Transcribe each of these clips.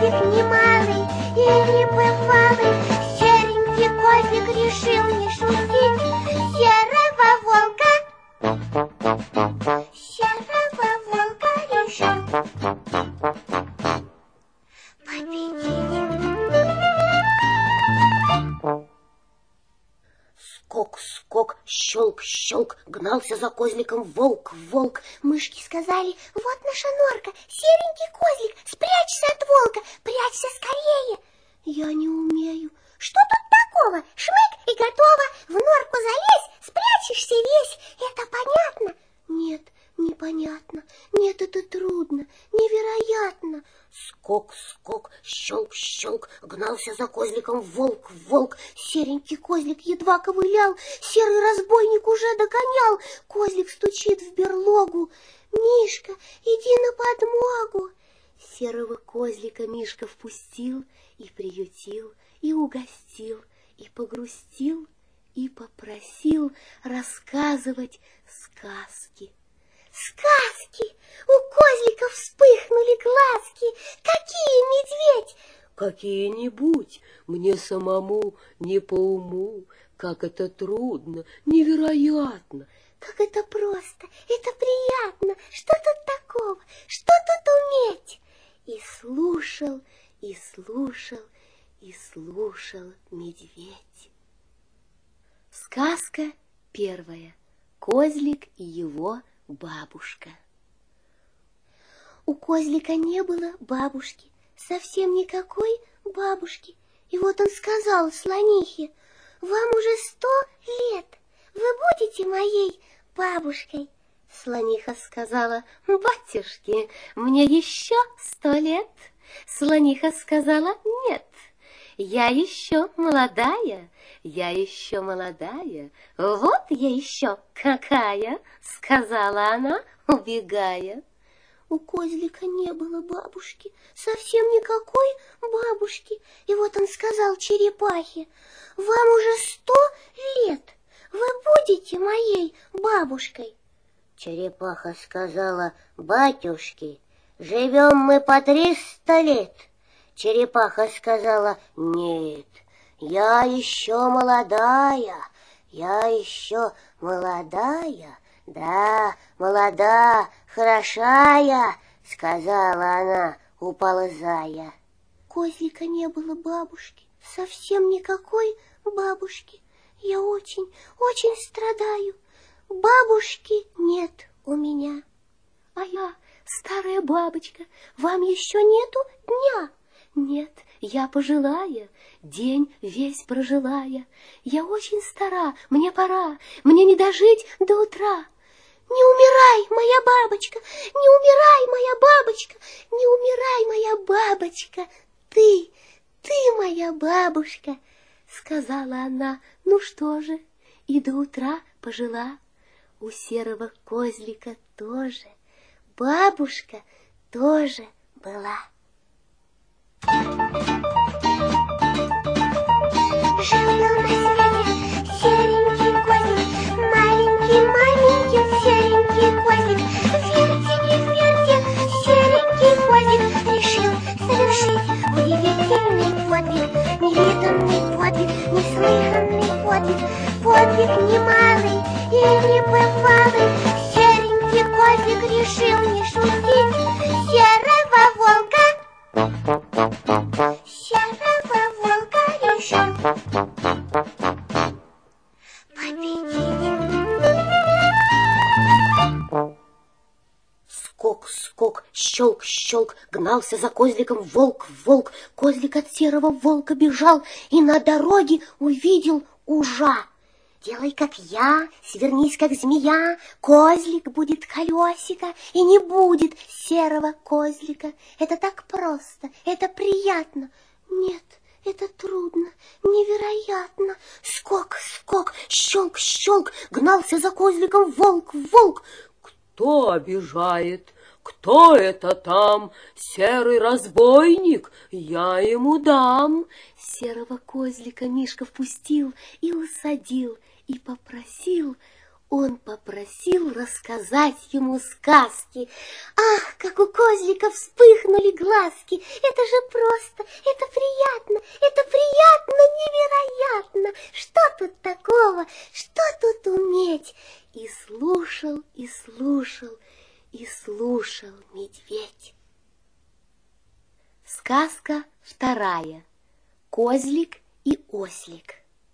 подвиг немалый и небывалый. Серенький козлик решил не шутить. Серого волка решил победить. Скок-скок, щелк-щелк, гнался за козликом волк. Мышки сказали: вот наша норка, серенький козлик, спрячься от волка, прячься скорее. Я не умею. Что тут такого? Шмык и готово. В норку залезь, спрячешься весь. Это понятно? Нет, непонятно. Нет, это трудно, невероятно. Скок-скок, щелк-щелк, гнался за козликом волк. Серенький козлик едва ковылял, серый разбойник уже догонял. Козлик стучит в берлогу: Мишка, иди на подмогу. Серого козлика Мишка впустил и приютил, и угостил, и погрустил, и попросил рассказывать сказки. Сказки! У козлика вспыхнули глазки. Какие, медведь? Какие-нибудь, мне самому не по уму. Как это трудно, невероятно. Как это просто, это приятно. Что тут такого? Что тут уметь? И слушал, и слушал, и слушал медведь. Сказка первая. Козлик и его бабушка. У козлика не было бабушки, совсем никакой бабушки. И вот он сказал слонихе: вам уже 100 лет, вы будете моей бабушкой. Слониха сказала: батюшки, мне еще 100 лет. Слониха сказала: нет, я еще молодая, вот я еще какая, сказала она, убегая. У козлика не было бабушки, совсем никакой бабушки. И вот он сказал черепахе: вам уже 100 лет, вы будете моей бабушкой. Черепаха сказала: батюшки, живем мы по 300 лет. Черепаха сказала: нет, я еще молодая, да, молода, хорошая, сказала она, уползая. Козлика не было бабушки, совсем никакой бабушки. Я очень, очень страдаю. Бабушки нет у меня. А я, старая бабочка, вам еще нету дня? Нет, я пожилая, день весь прожилая. Я очень стара, мне пора, мне не дожить до утра. Не умирай, моя бабочка, не умирай, моя бабочка, не умирай, моя бабочка. Ты моя бабушка, сказала она. Ну что же, и до утра пожила. У серого козлика тоже бабушка тоже была. Жил-был на свете серенький козлик, маленький серенький козлик. Фертик, серенький козлик решил совершить удивительный подвиг, невиданный подвиг, неслыханный подвиг, подвиг немалый и небывалый. Серенький козлик решил не шутить. Серого волка решил победить. Скок-скок, щелк-щелк, гнался за козликом волк. Козлик от серого волка бежал и на дороге увидел ужа. Делай, как я, свернись, как змея, козлик будет колесико, и не будет серого козлика. Это так просто, это приятно. Нет, это трудно, невероятно. Скок-скок, щелк-щелк, гнался за козликом волк. Кто обижает? Кто это там? Серый разбойник? Я ему дам. Серого козлика Мишка впустил и усадил, и попросил Он попросил рассказать ему сказки. Ах, как у козлика вспыхнули глазки! Это же просто, это приятно невероятно! Что тут такого, что тут уметь? И слушал, и слушал, и слушал медведь. Сказка вторая. Козлик и ослик.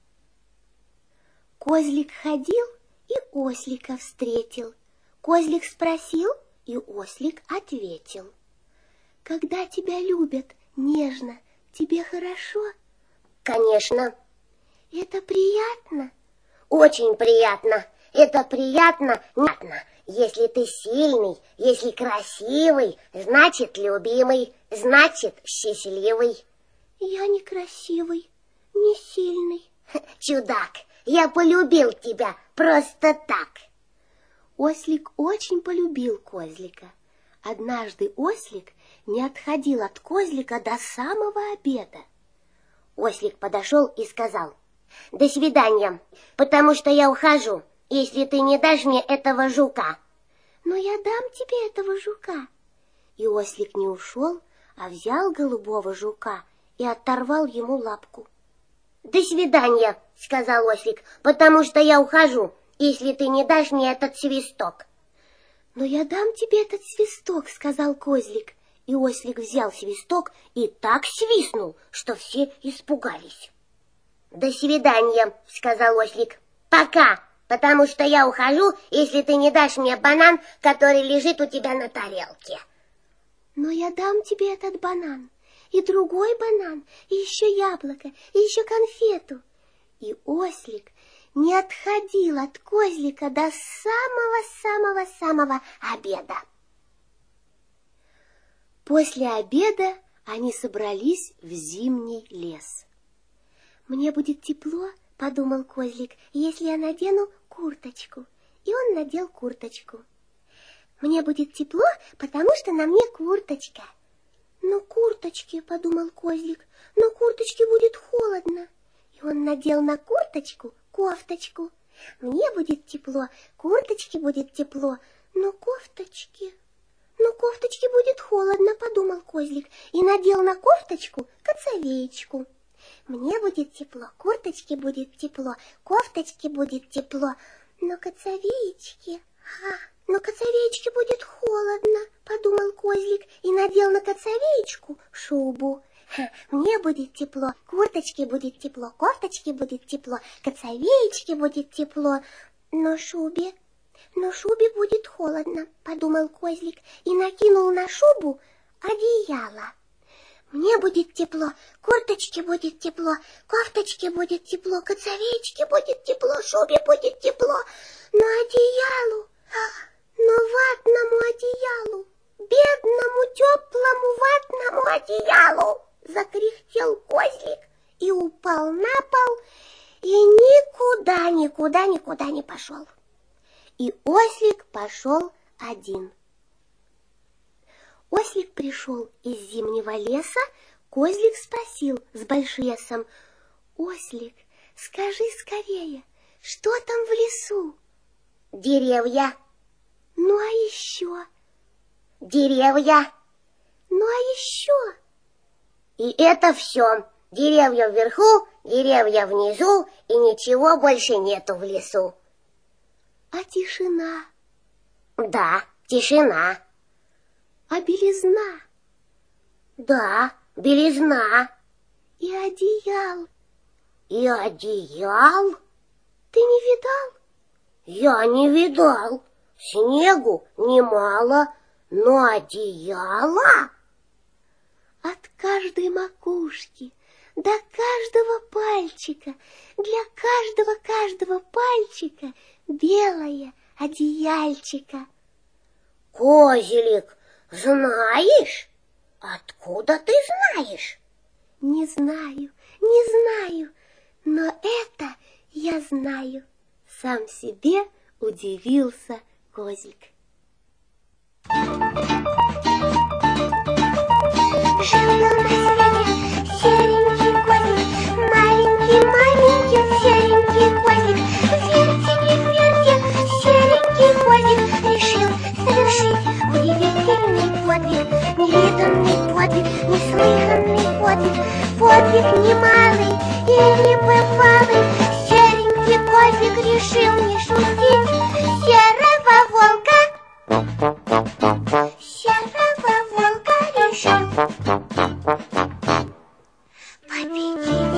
Козлик ходил и ослика встретил. Козлик спросил, и ослик ответил. Когда тебя любят нежно, тебе хорошо? Конечно. Это приятно? Очень приятно. Это приятно. Если ты сильный, если красивый, значит любимый, значит счастливый. Я не красивый, не сильный. Чудак, я полюбил тебя просто так. Ослик очень полюбил козлика. Однажды ослик не отходил от козлика до самого обеда. Ослик подошел и сказал: до свидания, потому что я ухожу, если ты не дашь мне этого жука. Но я дам тебе этого жука. И ослик не ушел, а взял голубого жука и оторвал ему лапку. До свидания, сказал ослик, потому что я ухожу, если ты не дашь мне этот свисток. Но я дам тебе этот свисток, сказал козлик. И ослик взял свисток и так свистнул, что все испугались. До свидания, сказал ослик. Пока, потому что я ухожу, если ты не дашь мне банан, который лежит у тебя на тарелке. Но я дам тебе этот банан, и другой банан, и еще яблоко, и еще конфету. И ослик не отходил от козлика до самого-самого-самого обеда. После обеда они собрались в зимний лес. «Мне будет тепло, — подумал козлик, — если я надену курточку». И он надел курточку. «Мне будет тепло, потому что на мне курточка». «Но курточке, — подумал козлик, — но курточке будет холодно». И он надел на курточку кофточку. «Мне будет тепло, курточке будет тепло, но кофточке будет холодно», — подумал козлик, и надел на кофточку коцовеечку. «Мне будет тепло, курточке будет тепло, кофточке будет тепло, но коцовеечке будет холодно», — подумал козлик, и надел на коцовеечку шубу. «Мне будет тепло, курточке будет тепло, кофточке будет тепло, коцовеечке будет тепло, но шубе будет холодно», — подумал козлик, и накинул на шубу одеяло. «Мне будет тепло, курточке будет тепло, кофточке будет тепло, коцовеечке будет тепло, шубе будет тепло, но одеялу, но ватному одеялу, бедному теплому ватному одеялу!» Закряхтел козлик и упал на пол, и никуда не пошел. И ослик пошел один. Ослик пришел из зимнего леса, козлик спросил с большесом: «Ослик, скажи скорее, что там в лесу?» «Деревья». «Ну а еще?» «Деревья». «Ну а еще?» «И это все. Деревья вверху, деревья внизу, и ничего больше нету в лесу». «А тишина?» «Да, тишина». «А белизна?» «Да, белизна». «И одеял?» «И одеял?» «Ты не видал?» «Я не видал. Снегу немало, но одеяло...» От каждой макушки до каждого пальчика, для каждого пальчика белое одеяльчика. «Козелик, знаешь? Откуда ты знаешь?» Не знаю, но это я знаю. Сам себе удивился козлик. Жил-был на свете серенький козлик, маленький серенький козлик. Вертик, подвиг немалый и небывалый. Серенький козлик решил не шутить. Серого волка решил победить.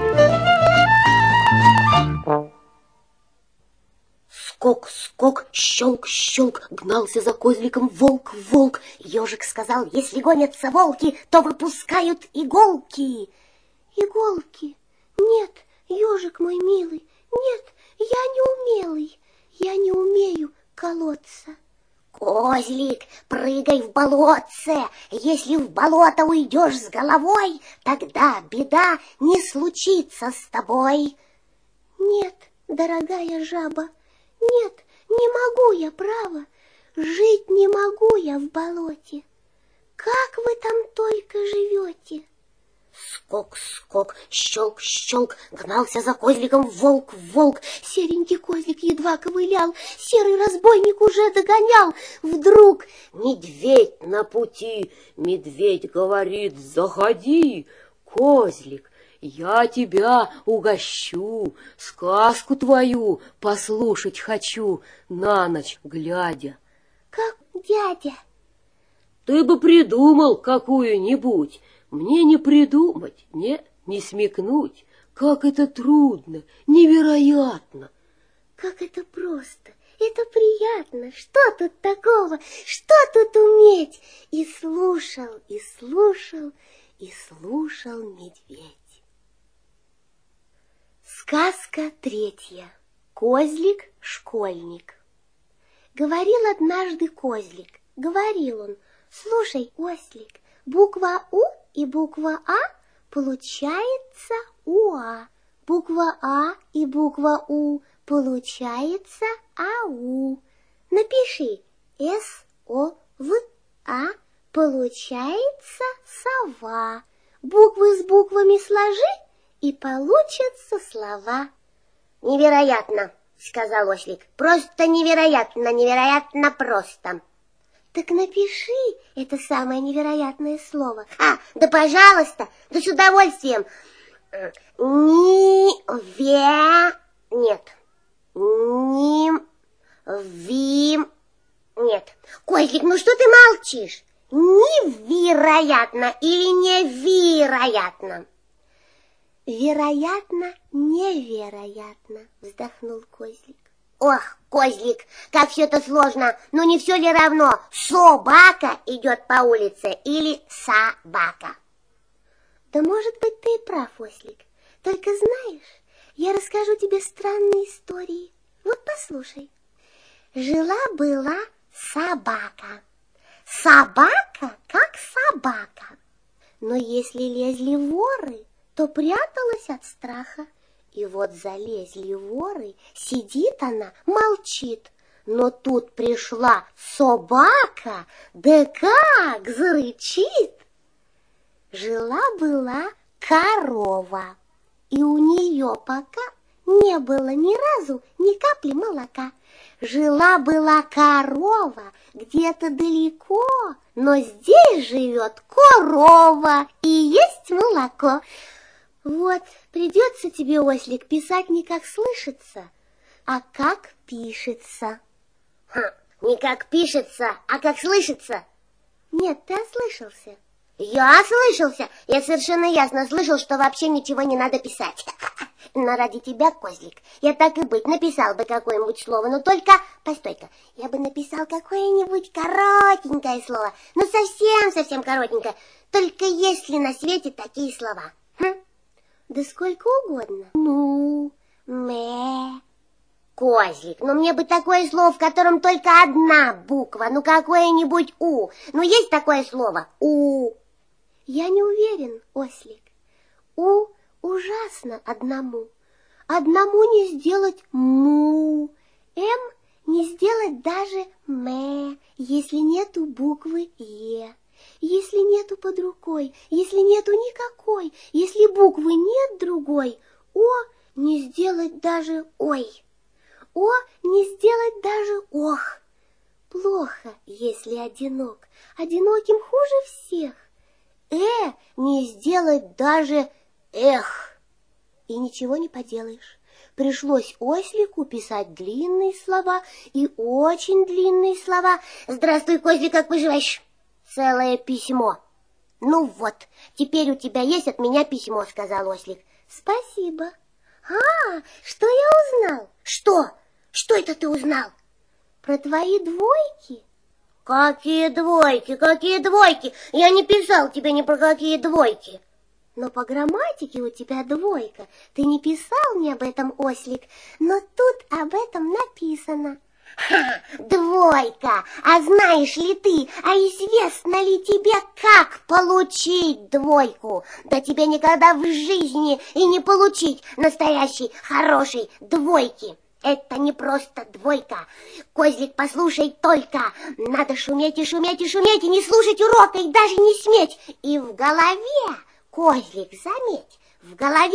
Скок, скок, щелк, щелк, гнался за козликом волк, волк. Ежик сказал: если гонятся волки, то выпускают иголки. Иголки? Нет, ежик мой милый, нет, я не умелый, я не умею колоться. Козлик, прыгай в болотце. Если в болото уйдешь с головой, тогда беда не случится с тобой. Нет, дорогая жаба, нет, не могу я, право, жить не могу я в болоте. Как вы там только живете? Скок, скок, щелк, щелк, гнался за козликом волк, волк. Серенький козлик едва ковылял, серый разбойник уже догонял. Вдруг медведь на пути, медведь говорит: заходи, козлик, я тебя угощу, сказку твою послушать хочу, на ночь глядя. Как дядя? Ты бы придумал какую-нибудь. Мне не придумать, не смекнуть. Как это трудно, невероятно. Как это просто, это приятно. Что тут такого, что тут уметь? И слушал, и слушал, и слушал медведь. Сказка третья. Козлик-школьник. Говорил однажды козлик, говорил он: слушай, ослик, буква У и буква А получается УА. Буква А и буква У получается АУ. Напиши СОВА, получается сова. Буквы с буквами сложи, и получатся слова. Невероятно, сказал ослик. Просто невероятно, невероятно просто. Так напиши это самое невероятное слово. Да пожалуйста, да с удовольствием. Нет. Нет. Козлик, ну что ты молчишь? Невероятно или невероятно? Вероятно, невероятно, вздохнул козлик. Ох, козлик, как все это сложно. Но не все ли равно, собака идет по улице или собака? Да может быть, ты и прав, ослик. Только знаешь, я расскажу тебе странные истории. Вот послушай. Жила-была собака. Собака как собака. Но если лезли воры, то пряталась от страха. И вот залезли воры, сидит она, молчит. Но тут пришла собака, да как зарычит. Жила-была корова, и у нее пока не было ни разу ни капли молока. Жила-была корова где-то далеко, но здесь живет корова, и есть молоко. Вот, придется тебе, ослик, писать не как слышится, а как пишется. Не как пишется, а как слышится? Нет, ты ослышался. Я ослышался. Я совершенно ясно слышал, что вообще ничего не надо писать. Но ради тебя, козлик, я так и быть написал бы какое-нибудь слово, но только... Постой-ка, я бы написал какое-нибудь коротенькое слово, ну совсем-совсем коротенькое, только если на свете такие слова. Да сколько угодно. Му, мэ. Козлик, ну мне бы такое слово, в котором только одна буква, ну какое-нибудь У. Ну есть такое слово? У. Я не уверен, ослик. У ужасно одному. Одному не сделать му. Не сделать даже мэ, если нету буквы Е. Если нету под рукой, если нету никакой, если буквы нет другой, О не сделать даже ой. О не сделать даже ох. Плохо, если одинок, одиноким хуже всех. Не сделать даже Эх! И ничего не поделаешь. Пришлось ослику писать длинные слова и очень длинные слова. Здравствуй, Козлик, как поживаешь? Целое письмо. Ну вот, теперь у тебя есть от меня письмо, сказал ослик. Спасибо. А, что я узнал? Что? Что это ты узнал? Про твои двойки. Какие двойки, какие двойки? Я не писал тебе ни про какие двойки. Но по грамматике у тебя двойка. Ты не писал мне об этом, ослик, но тут об этом написано. Ха, двойка! А знаешь ли ты, а известно ли тебе, как получить двойку? Да тебе никогда в жизни и не получить настоящей хорошей двойки. Это не просто двойка. Козлик, послушай только. Надо шуметь и шуметь и шуметь, и не слушать урока, и даже не сметь. И в голове, Козлик, заметь, в голове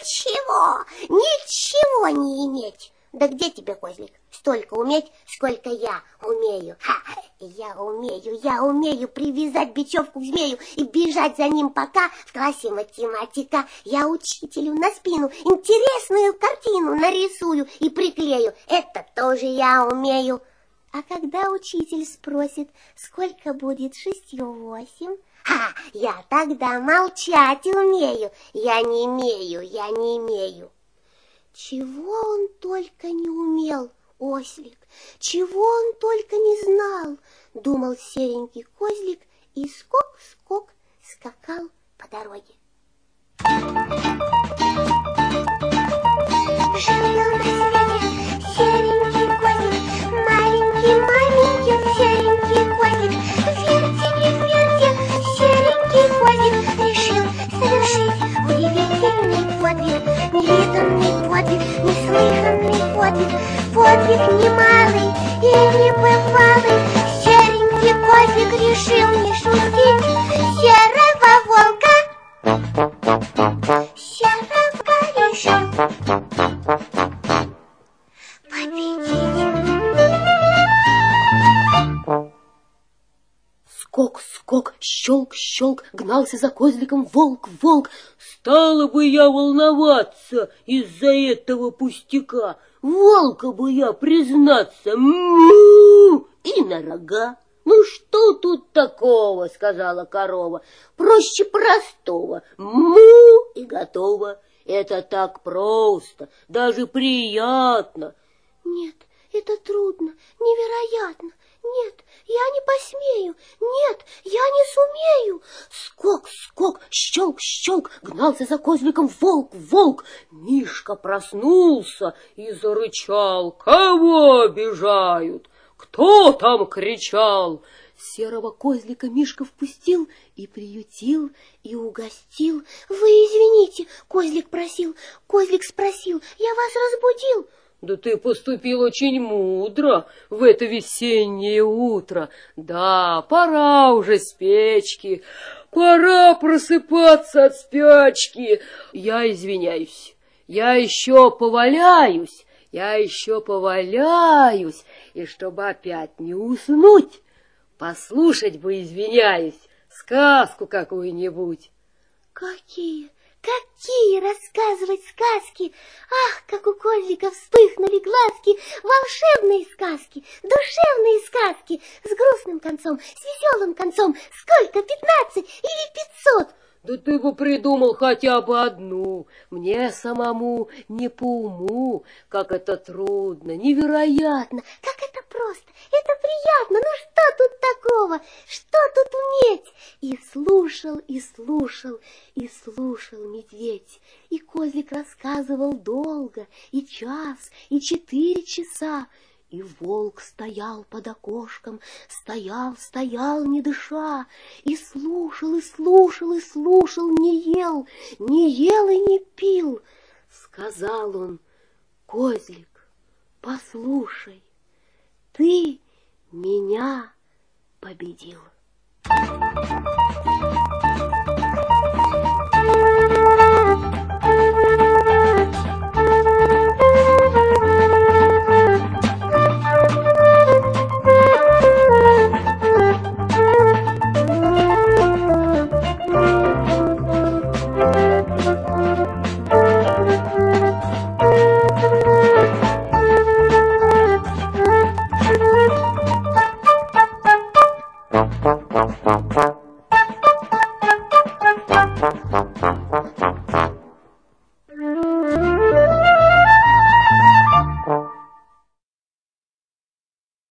ничего не иметь. Да где тебе, Козлик, столько уметь, сколько я умею? Я умею привязать бечевку к змею и бежать за ним, пока в классе математика я учителю на спину интересную картину нарисую и приклею. Это тоже я умею. А когда учитель спросит, сколько будет 6 × 8? Я тогда молчать умею. Я не имею. Чего он только не умел, ослик, чего он только не знал, думал серенький козлик и скок-скок скакал по дороге. Жил на свете серенький козлик, маленький маменький серенький козлик. Вертик, серенький козлик решил совершить удивительный подвиг, невиданный подвиг, неслыханный подвиг, подвиг немалый и небывалый. Серенький козлик решил не шутить, серого решил победить. Скок-скок, щелк-щелк, гнался за козликом волк. Стала бы я волноваться из-за этого пустяка. Волка бы я, признаться, му и на рога. Ну что тут такого, сказала корова, проще простого, му и готово. Это так просто, даже приятно. Нет, это трудно, невероятно. Нет, я не посмею. Нет, я не сумею. Скок-скок, щелк-щелк, гнался за козликом волк. Мишка проснулся и зарычал. Кого обижают? Кто там кричал? Серого козлика Мишка впустил и приютил, и угостил. Вы извините, козлик просил, козлик спросил, я вас разбудил. Да ты поступил очень мудро в это весеннее утро. Да, пора уже с печки, пора просыпаться от спячки. Я извиняюсь, я еще поваляюсь, и чтобы опять не уснуть, послушать бы, извиняюсь, сказку какую-нибудь. Какие рассказывать сказки? Ах, как у козлика вспыхнули глазки! Волшебные сказки, душевные сказки, с грустным концом, с веселым концом. Сколько, 15 или 500? Да ты бы придумал хотя бы одну. Мне самому не по уму. Как это трудно, невероятно. Как это просто, это приятно. Ну что тут такого? Что тут уметь? И слушал медведь. И козлик рассказывал долго, и час, и 4 часа. И волк стоял под окошком, стоял, не дыша, и слушал, не ел и не пил. Сказал он: козлик, послушай, ты меня победил.